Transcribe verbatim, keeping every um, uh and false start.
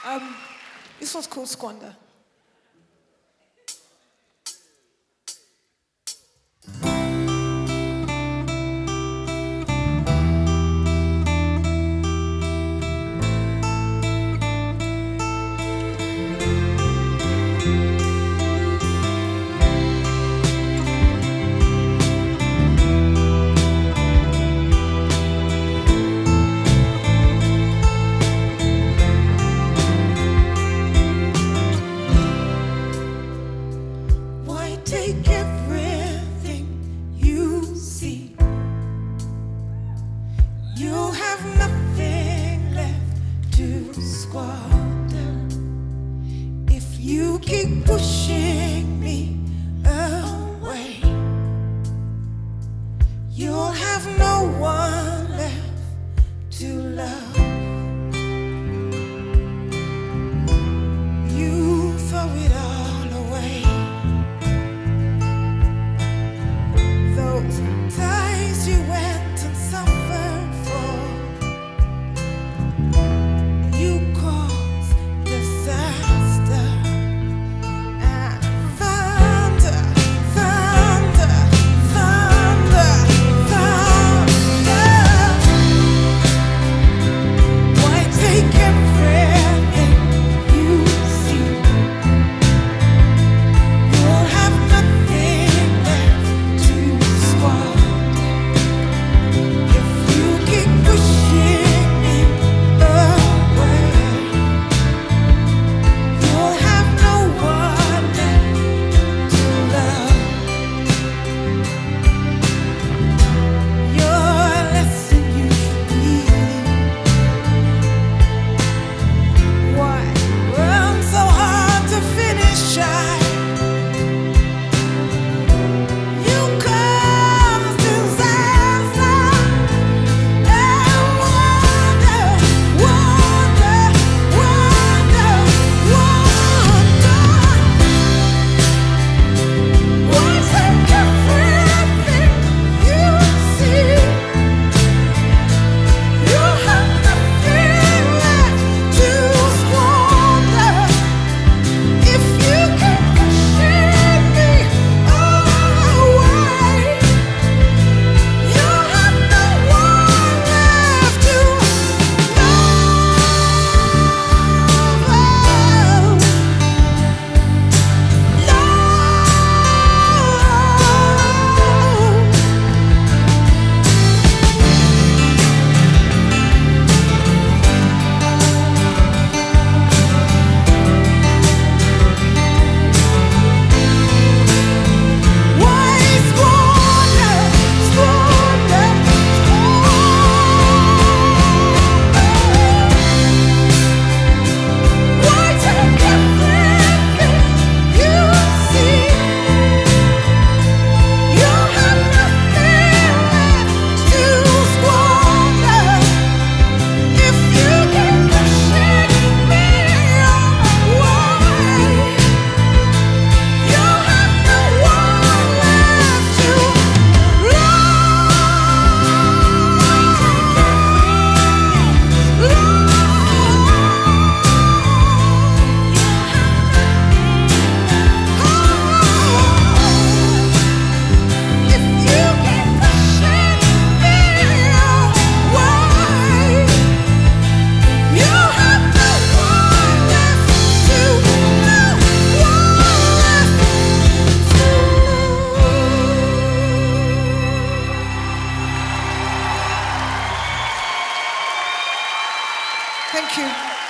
Um, this one's called Squander. Take everything you see. You'll have nothing left to squander if you keep pushing me away. You'll have no one left to love. You throw it all away. Ties you went and suffered for, you caused disaster and thunder, thunder, thunder, thunder. Why take everything you see? You'll have nothing left to squander. Thank you.